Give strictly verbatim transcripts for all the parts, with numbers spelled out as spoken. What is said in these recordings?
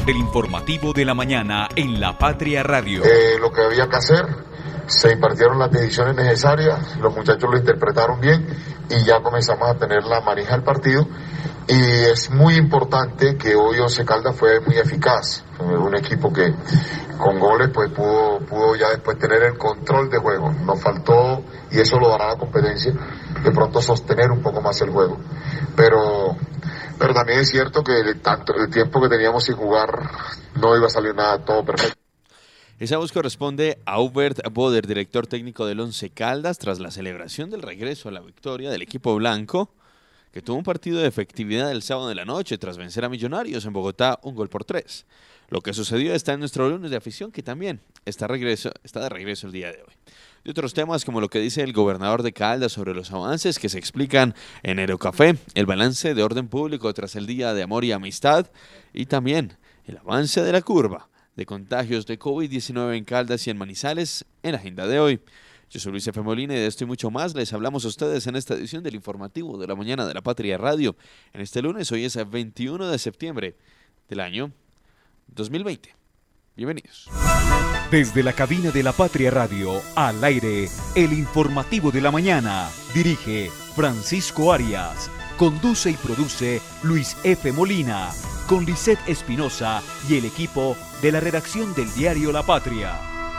del informativo de la mañana en La Patria Radio. Eh, lo que había que hacer, se impartieron las decisiones necesarias, los muchachos lo interpretaron bien y ya comenzamos a tener la manija del partido. Y es muy importante que hoy Once Caldas fue muy eficaz, un equipo que con goles pues pudo, pudo ya después tener el control de juego. Nos faltó, y eso lo dará la competencia, de pronto sostener un poco más el juego. Pero, pero también es cierto que el, tanto, el tiempo que teníamos sin jugar no iba a salir nada todo perfecto. Esa voz corresponde a Hubert Boder, director técnico del Once Caldas, tras la celebración del regreso a la victoria del equipo blanco, que tuvo un partido de efectividad el sábado de la noche tras vencer a Millonarios en Bogotá un gol por tres. Lo que sucedió está en nuestro lunes de afición, que también está, regreso, está de regreso el día de hoy. Y otros temas como lo que dice el gobernador de Caldas sobre los avances que se explican en Aerocafé, el balance de orden público tras el Día de Amor y Amistad y también el avance de la curva de contagios de COVID diecinueve en Caldas y en Manizales en la agenda de hoy. Yo soy Luis F. Molina y de esto y mucho más les hablamos a ustedes en esta edición del informativo de la mañana de La Patria Radio. En este lunes, hoy es veintiuno de septiembre del año dos mil veinte. Bienvenidos. Desde la cabina de La Patria Radio, al aire, el informativo de la mañana. Dirige Francisco Arias. Conduce y produce Luis F. Molina. Con Lisette Espinosa y el equipo de la redacción del diario La Patria.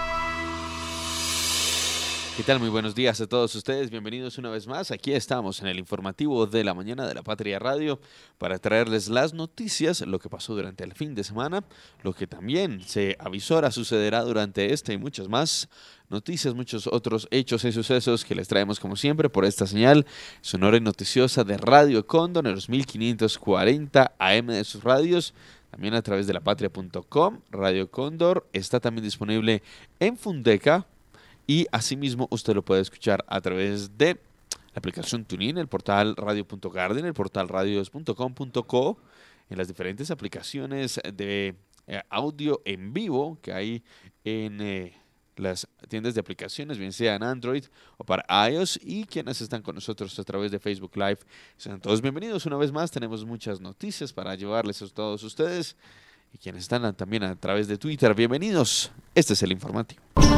¿Qué tal? Muy buenos días a todos ustedes. Bienvenidos una vez más. Aquí estamos en el informativo de la mañana de La Patria Radio para traerles las noticias, lo que pasó durante el fin de semana, lo que también se avisora sucederá durante este y muchas más noticias, muchos otros hechos y sucesos que les traemos como siempre por esta señal sonora y noticiosa de Radio Cóndor en los mil quinientos cuarenta A M de sus radios. También a través de la patria punto com. Radio Cóndor está también disponible en Fundeca. Y asimismo usted lo puede escuchar a través de la aplicación TuneIn, el portal radio punto garden, el portal radios punto com punto co, en las diferentes aplicaciones de eh, audio en vivo que hay en eh, las tiendas de aplicaciones, bien sea en Android o para iOS, y quienes están con nosotros a través de Facebook Live. Sean todos bienvenidos una vez más. Tenemos muchas noticias para llevarles a todos ustedes. Y quienes están también a través de Twitter, bienvenidos. Este es el informativo.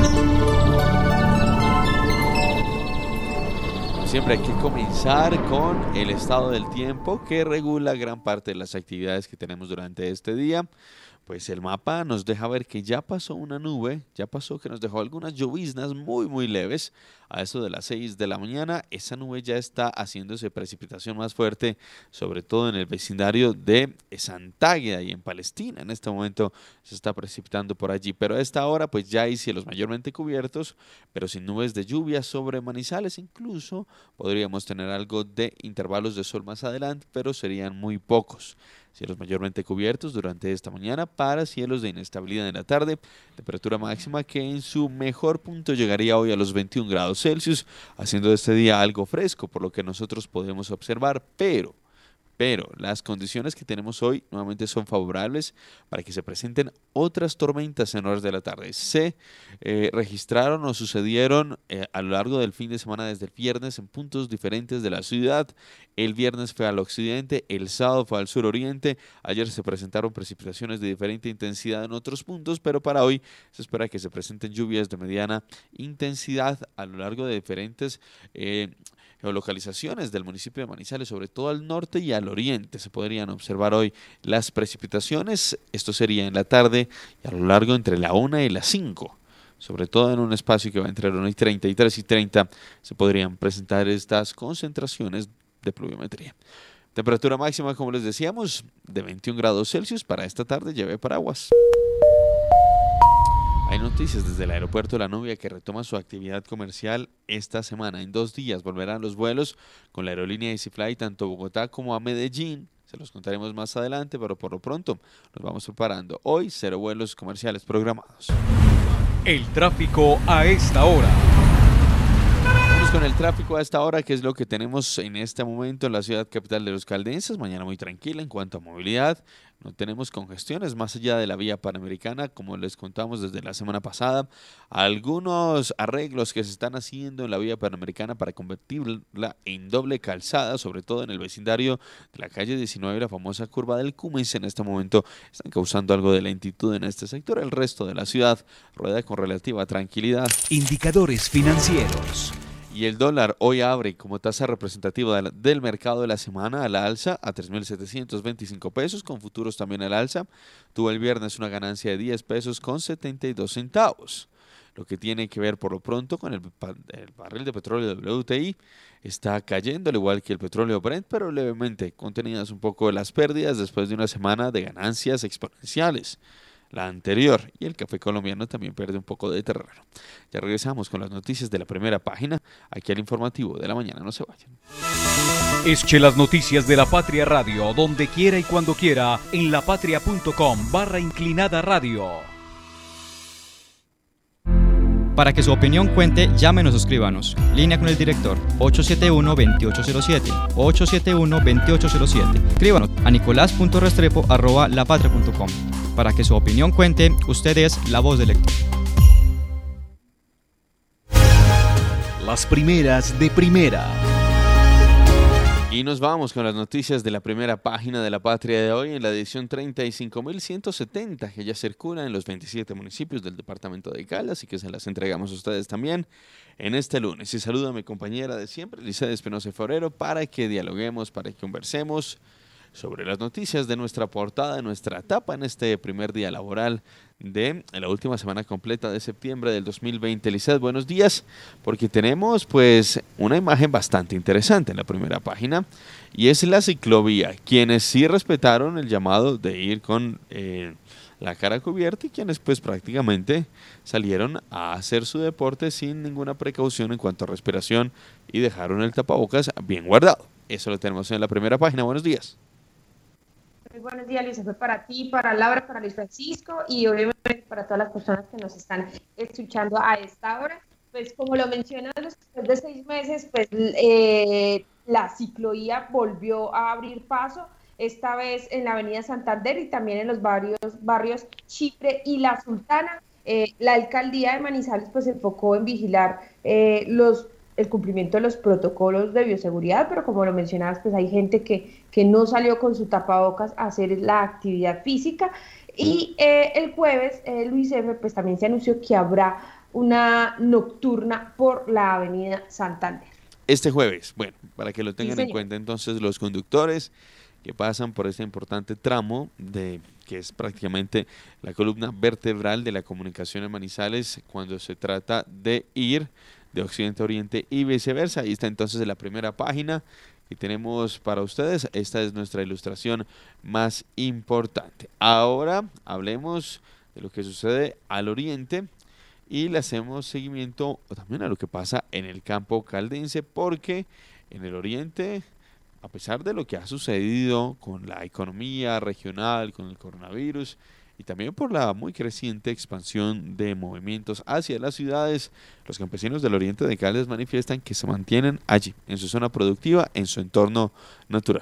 Como siempre hay que comenzar con el estado del tiempo que regula gran parte de las actividades que tenemos durante este día. Pues el mapa nos deja ver que ya pasó una nube, ya pasó que nos dejó algunas lloviznas muy muy leves a eso de las seis de la mañana. Esa nube ya está haciéndose precipitación más fuerte, sobre todo en el vecindario de Santágueda y en Palestina. En este momento se está precipitando por allí, pero a esta hora pues ya hay cielos mayormente cubiertos, pero sin nubes de lluvia sobre Manizales. Incluso podríamos tener algo de intervalos de sol más adelante, pero serían muy pocos. Cielos mayormente cubiertos durante esta mañana para cielos de inestabilidad en la tarde. Temperatura máxima que en su mejor punto llegaría hoy a los veintiún grados Celsius, haciendo de este día algo fresco por lo que nosotros podemos observar, pero... Pero las condiciones que tenemos hoy nuevamente son favorables para que se presenten otras tormentas en horas de la tarde. Se eh, registraron o sucedieron eh, a lo largo del fin de semana desde el viernes en puntos diferentes de la ciudad. El viernes fue al occidente, el sábado fue al suroriente. Ayer se presentaron precipitaciones de diferente intensidad en otros puntos, pero para hoy se espera que se presenten lluvias de mediana intensidad a lo largo de diferentes eh, geolocalizaciones del municipio de Manizales, sobre todo al norte y al oriente. Se podrían observar hoy las precipitaciones. Esto sería en la tarde y a lo largo entre la una y las cinco. Sobre todo en un espacio que va entre la una y treinta y tres y treinta se podrían presentar estas concentraciones de pluviometría. Temperatura máxima, como les decíamos, de veintiún grados Celsius. Para esta tarde lleve paraguas. Hay noticias desde el aeropuerto de La Nubia que retoma su actividad comercial esta semana. En dos días volverán los vuelos con la aerolínea EasyFly tanto a Bogotá como a Medellín. Se los contaremos más adelante, pero por lo pronto nos vamos preparando. Hoy, cero vuelos comerciales programados. El tráfico a esta hora. Vamos con el tráfico a esta hora, que es lo que tenemos en este momento en la ciudad capital de los caldenses. Mañana muy tranquila en cuanto a movilidad. No tenemos congestiones más allá de la vía panamericana, como les contamos desde la semana pasada. Algunos arreglos que se están haciendo en la vía panamericana para convertirla en doble calzada, sobre todo en el vecindario de la calle diecinueve, la famosa curva del Cummins. En este momento están causando algo de lentitud en este sector. El resto de la ciudad rueda con relativa tranquilidad. Indicadores financieros. Y el dólar hoy abre como tasa representativa del mercado de la semana a la alza a tres mil setecientos veinticinco pesos, con futuros también al alza. Tuvo el viernes una ganancia de diez pesos con setenta y dos centavos. Lo que tiene que ver por lo pronto con el, el barril de petróleo W T I está cayendo, al igual que el petróleo Brent, pero levemente contenidas un poco las pérdidas después de una semana de ganancias exponenciales, la anterior, y el café colombiano también pierde un poco de terreno. Ya regresamos con las noticias de la primera página, aquí al informativo de la mañana, no se vayan. Escuche las noticias de La Patria Radio, donde quiera y cuando quiera, en lapatria.com barra inclinada radio. Para que su opinión cuente, llámenos o escríbanos. Línea con el director ocho siete uno, dos ocho cero siete, ocho siete uno, dos ocho cero siete. Escríbanos a nicolás punto restrepo arroba lapatria punto com. Para que su opinión cuente, usted es la voz del lector. Las primeras de primera. Y nos vamos con las noticias de la primera página de La Patria de hoy en la edición treinta y cinco mil ciento setenta, que ya circula en los veintisiete municipios del departamento de Caldas y que se las entregamos a ustedes también en este lunes. Y saludo a mi compañera de siempre, Licedes Espinosa Forero, para que dialoguemos, para que conversemos sobre las noticias de nuestra portada, de nuestra etapa en este primer día laboral de la última semana completa de septiembre del dos mil veinte. Lizeth, buenos días, porque tenemos pues una imagen bastante interesante en la primera página, y es la ciclovía. Quienes sí respetaron el llamado de ir con eh, la cara cubierta y quienes pues prácticamente salieron a hacer su deporte sin ninguna precaución en cuanto a respiración y dejaron el tapabocas bien guardado. Eso lo tenemos en la primera página. Buenos días. Muy buenos días, Luis. Fue para ti, para Laura, para Luis Francisco y obviamente para todas las personas que nos están escuchando a esta hora. Pues como lo mencionas, después de seis meses, pues eh, la ciclovía volvió a abrir paso, esta vez en la avenida Santander y también en los barrios, barrios Chipre y La Sultana. Eh, la alcaldía de Manizales pues se enfocó en vigilar eh, los el cumplimiento de los protocolos de bioseguridad, pero como lo mencionabas, pues hay gente que, que no salió con su tapabocas a hacer la actividad física. Y eh, el jueves, eh, Luis F., pues también se anunció que habrá una nocturna por la avenida Santander. Este jueves, bueno, para que lo tengan Sí, en cuenta entonces los conductores que pasan por este importante tramo de que es prácticamente la columna vertebral de la comunicación en Manizales cuando se trata de ir de occidente a oriente y viceversa. Ahí está entonces en la primera página que tenemos para ustedes. Esta es nuestra ilustración más importante. Ahora hablemos de lo que sucede al oriente y le hacemos seguimiento también a lo que pasa en el campo caldense, porque en el oriente, a pesar de lo que ha sucedido con la economía regional, con el coronavirus, y también por la muy creciente expansión de movimientos hacia las ciudades, los campesinos del oriente de Caldas manifiestan que se mantienen allí, en su zona productiva, en su entorno natural.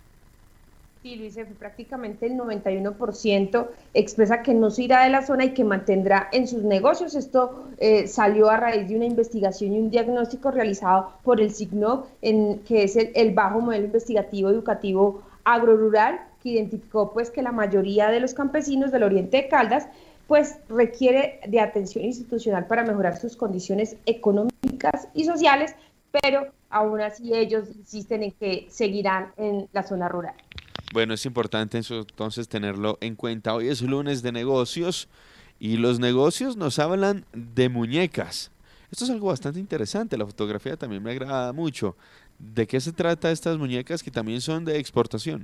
Sí, Luis, prácticamente el noventa y uno por ciento expresa que no se irá de la zona y que mantendrá en sus negocios. Esto eh, salió a raíz de una investigación y un diagnóstico realizado por el SIGNOC, en, que es el, el Bajo Modelo Investigativo Educativo Agrorural, que identificó pues que la mayoría de los campesinos del oriente de Caldas pues requiere de atención institucional para mejorar sus condiciones económicas y sociales, pero aún así ellos insisten en que seguirán en la zona rural. Bueno, es importante eso, entonces tenerlo en cuenta. Hoy es lunes de negocios y los negocios nos hablan de muñecas. Esto es algo bastante interesante, la fotografía también me agrada mucho. ¿De qué se trata estas muñecas que también son de exportación?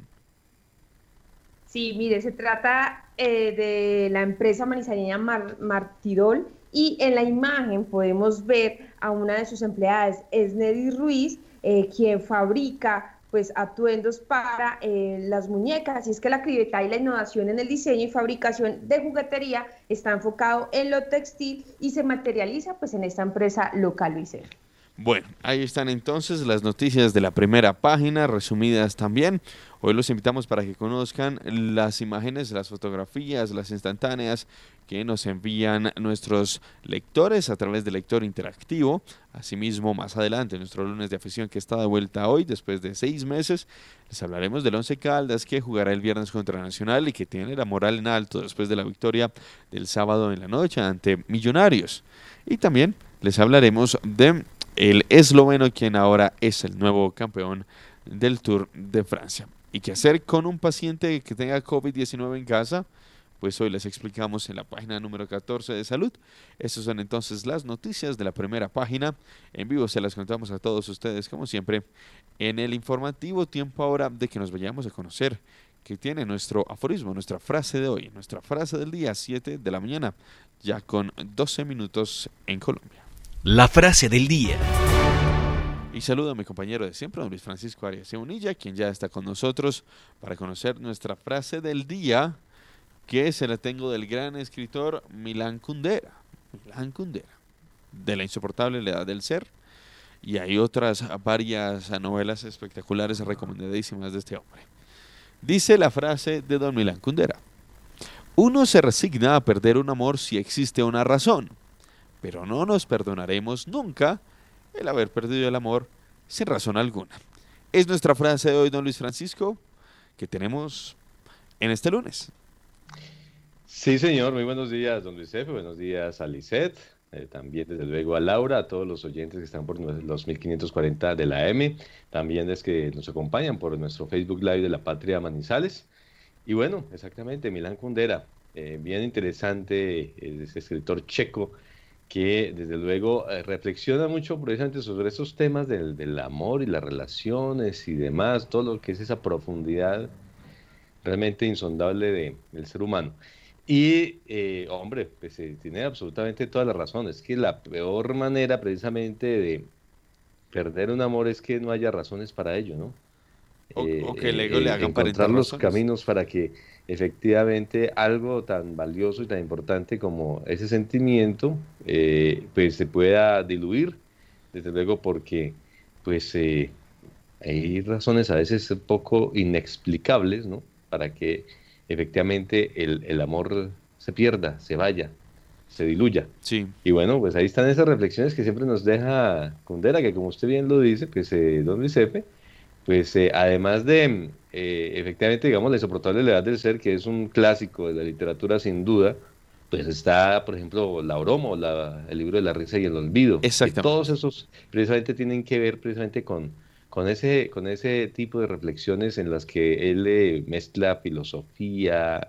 Sí, mire, se trata eh, de la empresa manizaleña Mar Martirol y en la imagen podemos ver a una de sus empleadas, Esnedi Ruiz, eh, quien fabrica pues atuendos para eh, las muñecas. Y es que la creatividad y la innovación en el diseño y fabricación de juguetería está enfocado en lo textil y se materializa pues en esta empresa local, Luis. Bueno, ahí están entonces las noticias de la primera página, resumidas también. Hoy los invitamos para que conozcan las imágenes, las fotografías, las instantáneas que nos envían nuestros lectores a través del lector interactivo. Asimismo, más adelante, nuestro lunes de afición que está de vuelta hoy, después de seis meses, les hablaremos del Once Caldas que jugará el viernes contra Nacional y que tiene la moral en alto después de la victoria del sábado en la noche ante Millonarios. Y también les hablaremos de el esloveno, quien ahora es el nuevo campeón del Tour de Francia. ¿Y qué hacer con un paciente que tenga COVID diecinueve en casa? Pues hoy les explicamos en la página número catorce de salud. Estas son entonces las noticias de la primera página. En vivo se las contamos a todos ustedes, como siempre, en el informativo. Tiempo ahora de que nos vayamos a conocer qué tiene nuestro aforismo, nuestra frase de hoy, nuestra frase del día, siete de la mañana, ya con doce minutos en Colombia. La frase del día. Y saludo a mi compañero de siempre, don Luis Francisco Arias Unilla, quien ya está con nosotros para conocer nuestra frase del día, que se la tengo del gran escritor Milán Kundera. Milán Kundera, de La insoportable edad del ser. Y hay otras varias novelas espectaculares recomendadísimas de este hombre. Dice la frase de don Milán Kundera: uno se resigna a perder un amor si existe una razón, pero no nos perdonaremos nunca el haber perdido el amor sin razón alguna. Es nuestra frase de hoy, don Luis Francisco, que tenemos en este lunes. Sí, señor. Muy buenos días, don Luis Efe. Buenos días a Lisette. Eh, también, desde luego, a Laura, a todos los oyentes que están por los mil quinientos cuarenta de la M. También es que nos acompañan por nuestro Facebook Live de La Patria Manizales. Y bueno, exactamente, Milán Kundera. Eh, bien interesante, es escritor checo que desde luego eh, reflexiona mucho precisamente sobre esos temas del, del amor y las relaciones y demás, todo lo que es esa profundidad realmente insondable de, del ser humano. Y, eh, hombre, pues eh, tiene absolutamente toda la razón, es que la peor manera precisamente de perder un amor es que no haya razones para ello, ¿no? O, Eh, o que el ego eh, le haga encontrar los razones. caminos para que efectivamente algo tan valioso y tan importante como ese sentimiento eh, pues se pueda diluir, desde luego, porque pues eh, hay razones a veces un poco inexplicables, ¿no? Para que efectivamente el, el amor se pierda, se vaya, se diluya. Sí. Y bueno, pues ahí están esas reflexiones que siempre nos deja Kundera, que como usted bien lo dice, pues eh, don Luis Efe, pues eh, además de, eh, efectivamente, digamos, La insoportable edad del ser, que es un clásico de la literatura sin duda, pues está, por ejemplo, La broma, o la, el libro de la risa y el olvido. Exactamente. Que todos esos precisamente tienen que ver precisamente con, con, ese, con ese tipo de reflexiones en las que él eh, mezcla filosofía,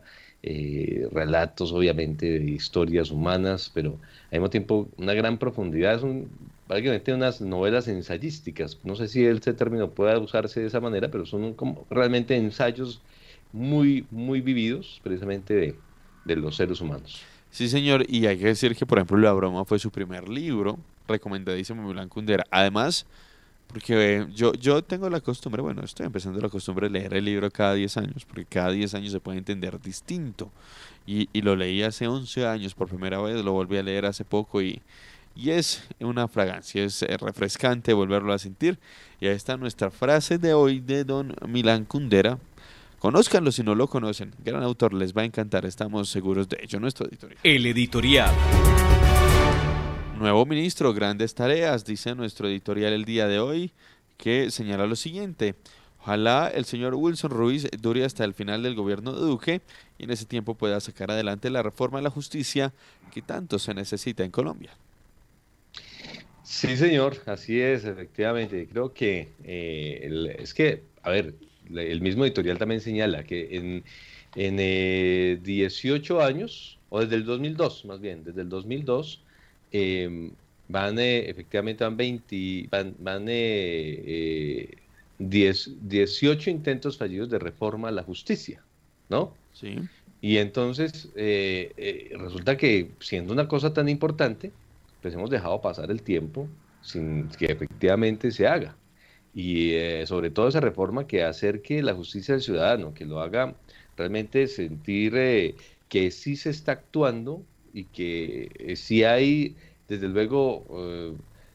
eh, relatos, obviamente, de historias humanas, pero al mismo tiempo una gran profundidad. Es un básicamente unas novelas ensayísticas. No sé si ese término pueda usarse de esa manera, pero son como realmente ensayos muy, muy vividos precisamente de, de los seres humanos. Sí, señor, y hay que decir que, por ejemplo, La broma fue su primer libro, recomendadísimo, Milán Kundera. Además, porque eh, yo, yo tengo la costumbre, bueno, estoy empezando la costumbre de leer el libro cada diez años, porque cada diez años se puede entender distinto. Y, y lo leí hace once años por primera vez, lo volví a leer hace poco y... Y es una fragancia, es refrescante volverlo a sentir. Y ahí está nuestra frase de hoy de don Milán Kundera. Conózcanlo si no lo conocen. Gran autor, les va a encantar, estamos seguros de ello. Nuestro editorial. El editorial. Nuevo ministro, grandes tareas, dice nuestro editorial el día de hoy, que señala lo siguiente. Ojalá el señor Wilson Ruiz dure hasta el final del gobierno de Duque y en ese tiempo pueda sacar adelante la reforma de la justicia que tanto se necesita en Colombia. Sí, señor, así es, efectivamente. Creo que eh, el, es que, a ver, el mismo editorial también señala que en, en eh, dieciocho años, o desde el dos mil dos, más bien, desde el dos mil dos, eh, van, eh, efectivamente, van veinte, van, van eh, eh, diez, dieciocho intentos fallidos de reforma a la justicia, ¿no? Sí. Y entonces, eh, eh, resulta que, siendo una cosa tan importante, pues hemos dejado pasar el tiempo sin que efectivamente se haga. Y eh, sobre todo esa reforma que acerque la justicia al ciudadano, que lo haga realmente sentir eh, que sí se está actuando y que eh, sí hay, desde luego, eh,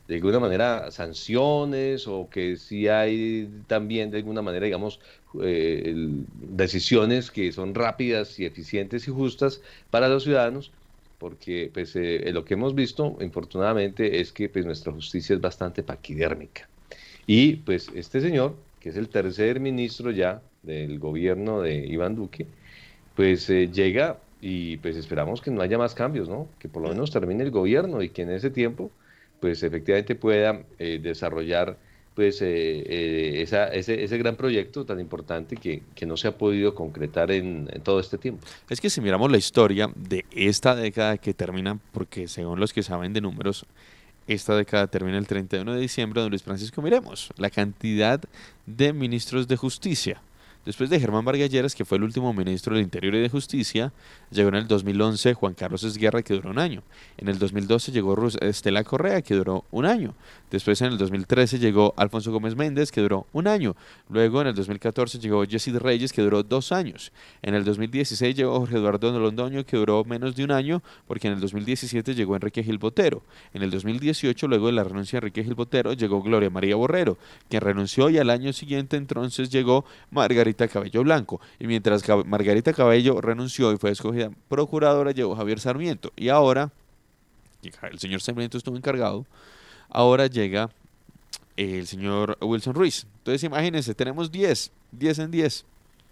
de alguna manera sanciones o que sí hay también de alguna manera, digamos, eh, el, decisiones que son rápidas y eficientes y justas para los ciudadanos, porque pues eh, lo que hemos visto, infortunadamente, es que pues nuestra justicia es bastante paquidérmica. Y pues este señor, que es el tercer ministro ya del gobierno de Iván Duque, pues eh, llega y pues esperamos que no haya más cambios, ¿no? Que por lo menos termine el gobierno y que en ese tiempo pues efectivamente pueda eh, desarrollar pues eh, eh, esa, ese, ese gran proyecto tan importante que, que no se ha podido concretar en, en todo este tiempo. Es que si miramos la historia de esta década que termina, porque según los que saben de números, esta década termina el treinta y uno de diciembre, don Luis Francisco, miremos la cantidad de ministros de justicia. Después de Germán Vargas Lleras, que fue el último ministro del Interior y de Justicia, llegó en el dos mil once Juan Carlos Esguerra, que duró un año. En el dos mil doce llegó Estela Correa, que duró un año. Después en el dos mil trece llegó Alfonso Gómez Méndez, que duró un año. Luego en el dos mil catorce llegó Yesid Reyes, que duró dos años. En el dos mil dieciséis llegó Jorge Eduardo Londoño, que duró menos de un año, porque en el dos mil diecisiete llegó Enrique Gil Botero. En el dos mil dieciocho, luego de la renuncia de Enrique Gil Botero, llegó Gloria María Borrero, quien renunció, y al año siguiente entonces llegó Margarita Cabello Blanco, y mientras Margarita Cabello renunció y fue escogida procuradora, llegó Javier Sarmiento, y ahora el señor Sarmiento estuvo encargado, ahora llega el señor Wilson Ruiz. Entonces imagínense, tenemos diez en diez.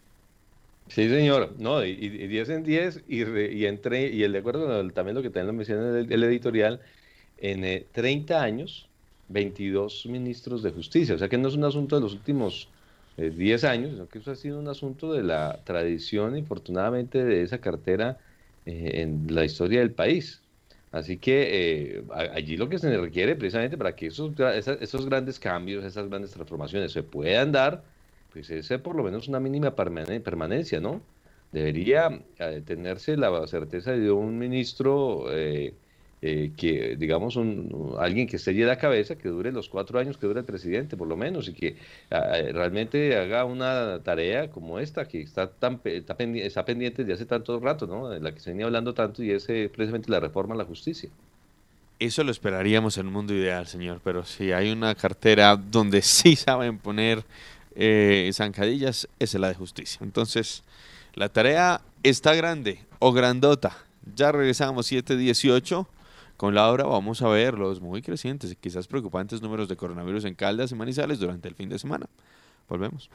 Sí, señor, no, y diez en diez, y, re, y, entre, y el de acuerdo con el, también lo que también lo menciona el, el editorial, en eh, treinta años, veintidós ministros de justicia, o sea que no es un asunto de los últimos diez años, sino que eso ha sido un asunto de la tradición, infortunadamente, de esa cartera eh, en la historia del país. Así que eh, allí lo que se requiere precisamente para que esos, esos grandes cambios, esas grandes transformaciones se puedan dar, pues es por lo menos una mínima permanencia, ¿no? Debería eh, tenerse la certeza de un ministro eh, Eh, que digamos un, alguien que esté allí de la cabeza, que dure los cuatro años que dure el presidente por lo menos, y que eh, realmente haga una tarea como esta que está tan está, pendiente, está pendiente de hace tanto rato, ¿no? De la que se venía hablando tanto, y es eh, precisamente la reforma a la justicia. Eso lo esperaríamos en un mundo ideal, señor, pero si hay una cartera donde sí saben poner eh, zancadillas, esa es la de justicia. Entonces, la tarea está grande o grandota. Ya regresamos siete dieciocho. Con Laura vamos a ver los muy crecientes y quizás preocupantes números de coronavirus en Caldas y Manizales durante el fin de semana. Volvemos.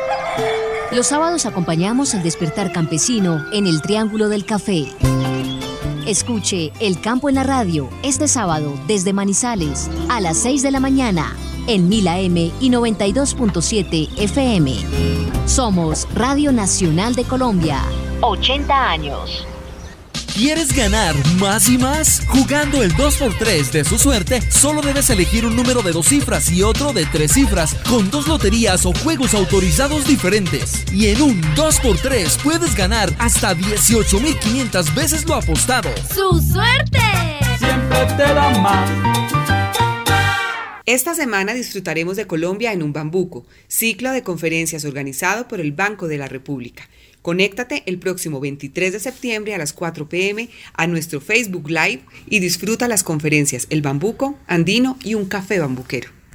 Los sábados acompañamos el despertar campesino en el Triángulo del Café. Escuche El Campo en la Radio este sábado desde Manizales a las seis de la mañana en mil A M y noventa y dos punto siete F M. Somos Radio Nacional de Colombia. ochenta años. ¿Quieres ganar más y más? Jugando el dos por tres de su suerte, solo debes elegir un número de dos cifras y otro de tres cifras, con dos loterías o juegos autorizados diferentes. Y en un dos por tres puedes ganar hasta dieciocho mil quinientas veces lo apostado. ¡Su suerte! Siempre te da más. Esta semana disfrutaremos de Colombia en un bambuco, ciclo de conferencias organizado por el Banco de la República. Conéctate el próximo veintitrés de septiembre a las cuatro p m a nuestro Facebook Live y disfruta las conferencias El Bambuco, Andino y un café bambuquero.